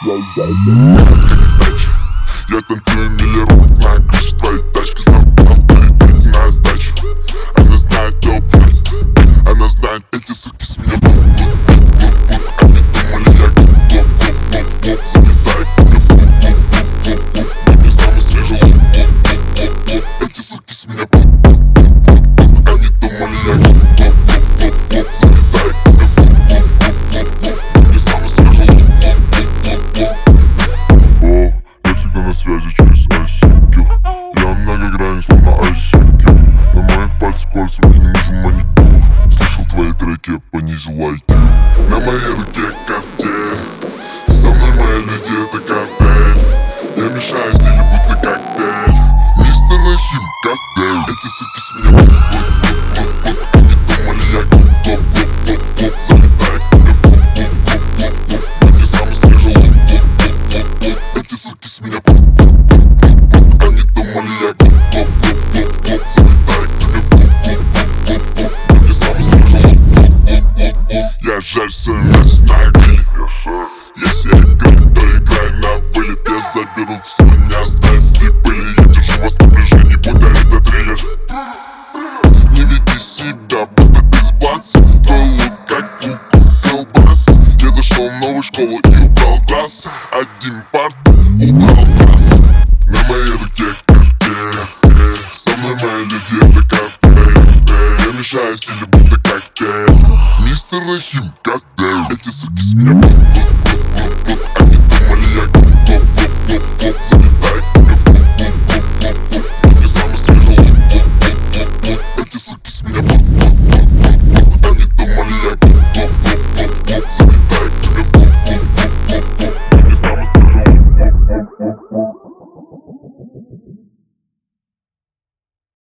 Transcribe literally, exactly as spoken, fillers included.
Я танцую миллирует на крыше твоей тачки. Знаю, на сдачу. Она знает то просто. Она знает эти суки с меня. Они думали я гоп-гоп-гоп-гоп. Залетает гоп-гоп-гоп-гоп-гоп. Мне самый свежий лук. Эти суки с меня. Они думали я гоп-гоп-гоп-гоп. Залетает гоп-гоп-гоп-гоп. Мне самый свежий лук. Связи через ай си кью. Я многогранен, словно ай си кью. На моих пальцах кольца, мне не нужен маникюр. Слышал твои треки, я понизил ай кью. На моей руке коктейль. Со мной мои люди, это коктейль. Я мешаю стиль, будто коктейль. Мистер Рахим, коктейль. Эти суки с меня буп-буп-буп-буп. Они думали я гоп-гоп-гоп-гоп-гоп. Залетает тебе в гоп-гоп-гоп-гоп-гоп. Мне самый свежий лук. Эти суки с меня буп. Я жарь свое мясо на гриле. Если я говорю, то играй на вылет. Я заберу все, не оставьте пыли. Я держу вас в напряжении, будто это триллер. Не веди себя, будто ты с баца. Твой лук как куку колбас. Я зашел в новую школу и убрал класс. Один парт, убрал класс. На моей руке коктейль. Со мной мои люди, это коктейль. Я мешаю стилю, будто коктейль. Мистер Рахим, коктейль. Эти суки с меня.